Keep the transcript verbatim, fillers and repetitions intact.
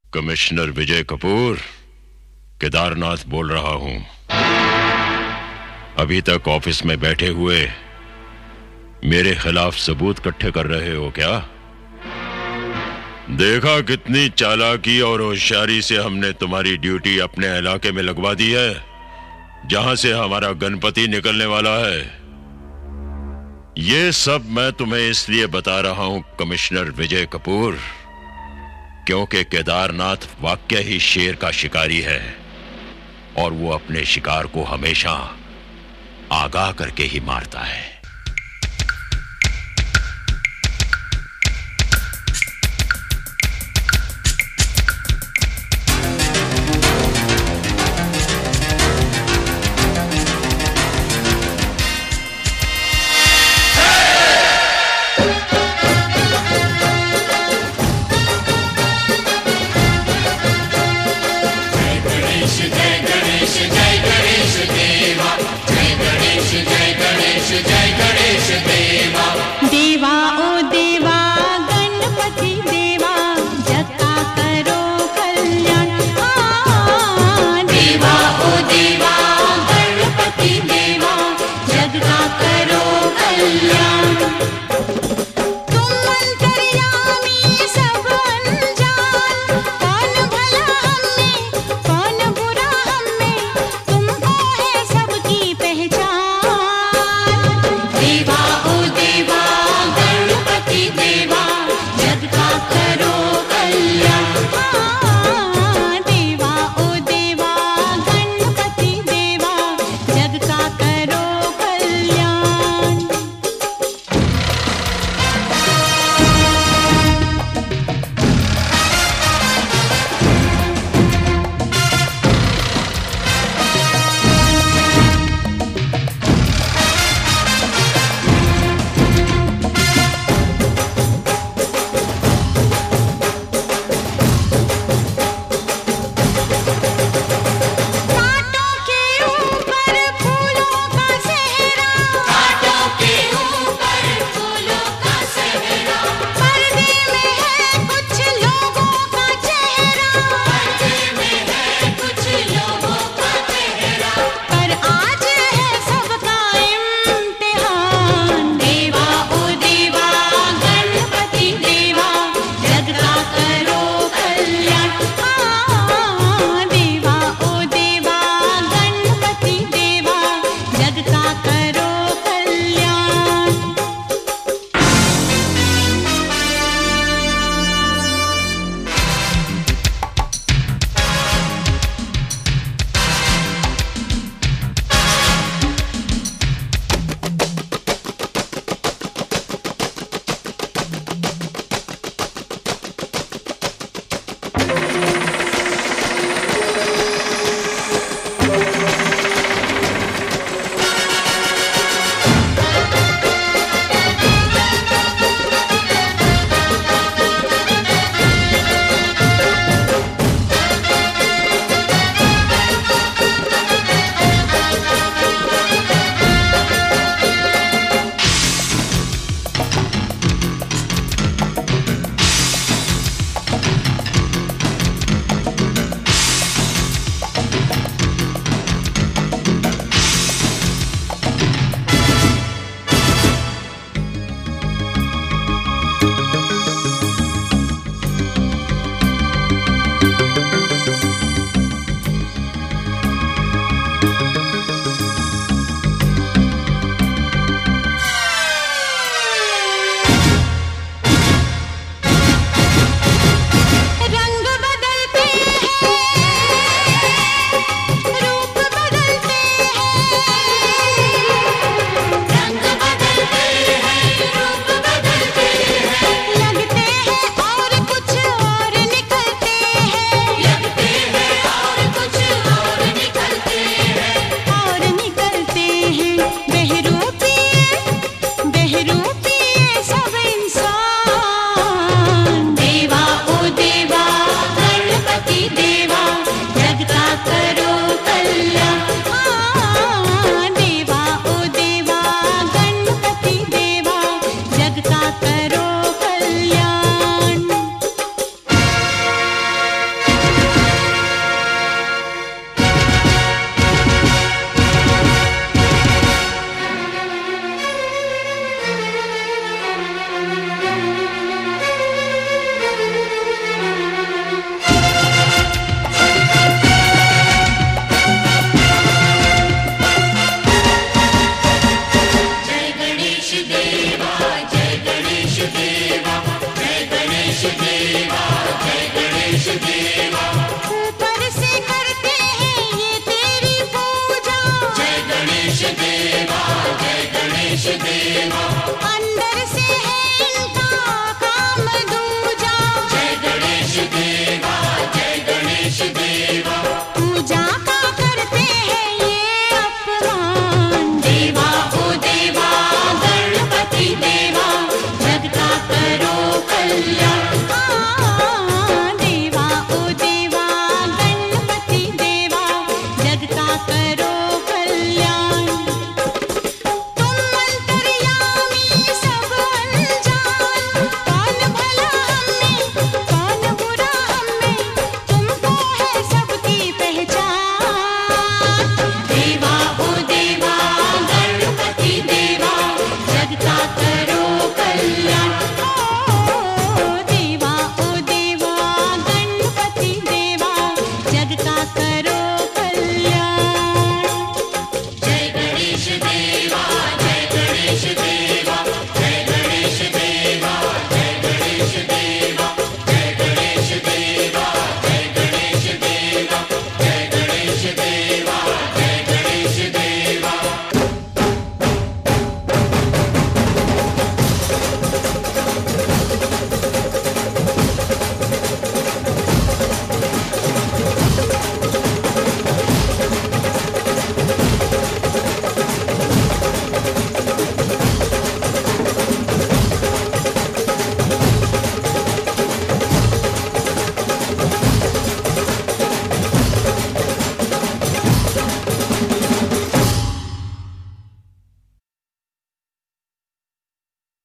Commissioner विजय कपूर, केदारनाथ बोल रहा हूं। अभी तक ऑफिस में बैठे हुए मेरे खिलाफ सबूत इकट्ठे कर रहे हो क्या? देखा कितनी चालाकी और होशियारी से हमने तुम्हारी ड्यूटी अपने इलाके में लगवा दी है, जहां से हमारा गणपति निकलने वाला है। ये सब मैं तुम्हें इसलिए बता रहा हूं कमिश्नर विजय कपूर, क्योंकि केदारनाथ वाकई ही शेर का शिकारी है और वो अपने शिकार को हमेशा आगाह करके ही मारता है। जय गणेश जय गणेश देवा, जय गणेश जय गणेश जय दे